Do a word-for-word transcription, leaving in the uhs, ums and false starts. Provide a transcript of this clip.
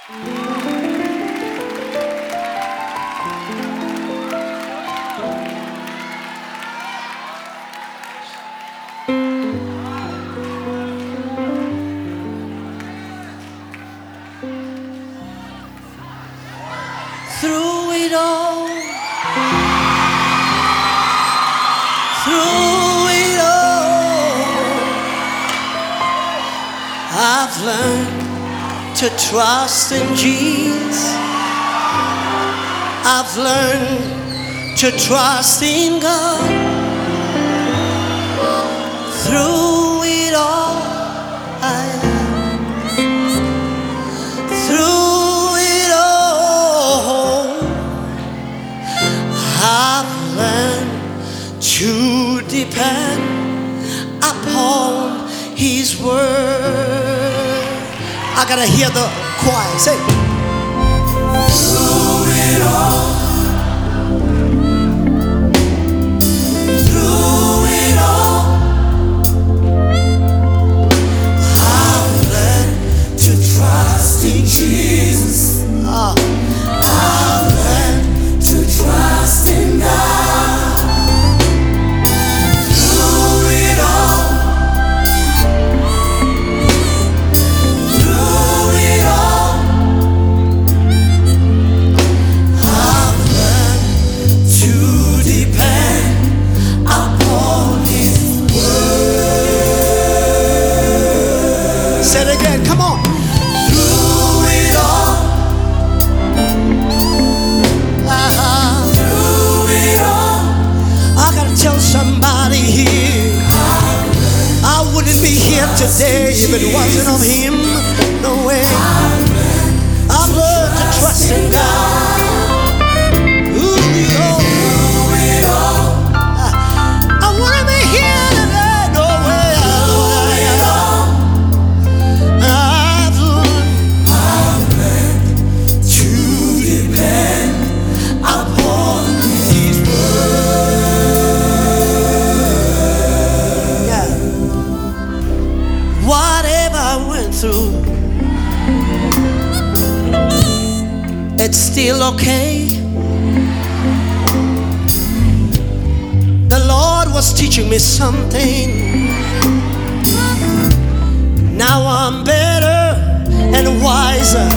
Through it all, through it all, I've learned to trust in Jesus. I've learned to trust in God. Through it all, I through it all, I've learned to depend upon His word. I gotta hear the choir say. Through it all, through it all, I've learned to trust in Jesus. Ah. I've learned to trust in God. Through it all, through it all, I've learned to depend upon His word. Say it again, come on. Through it all, uh-huh. Through it all, I gotta tell somebody here, I wouldn't be here today if it wasn't of Him. No way. I've learned to trust in God. Through it all, I wouldn't be here today. No way. I've learned to depend upon His word. Yeah. Whatever I went through, it's still okay. The Lord was teaching me something. Now I'm better and wiser.